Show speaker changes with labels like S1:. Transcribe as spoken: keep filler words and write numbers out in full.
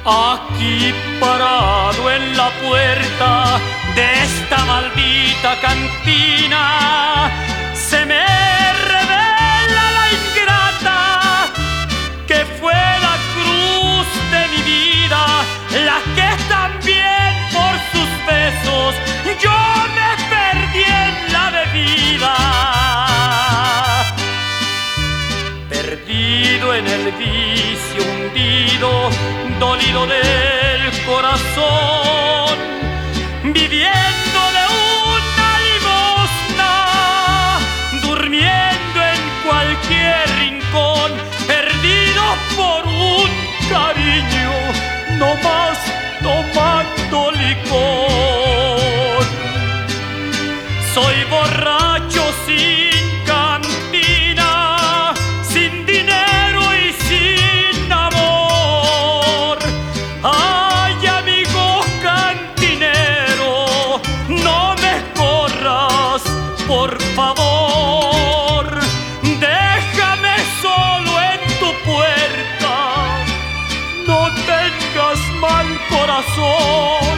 S1: Aquí parado en la puerta de esta maldita cantina, se me revela la ingrata que fue la cruz de mi vida, la que también por sus besos yo me perdí en la bebida. Perdido en el vicio, hundido, dolido del corazón, viviendo de una limosna, durmiendo en cualquier rincón, perdido por un cariño, no más tomando licor. Soy borracho sin cantina, sin dinero y sin amor. Ay, amigo cantinero, no me corras, por favor. Déjame solo en tu puerta, no tengas mal corazón.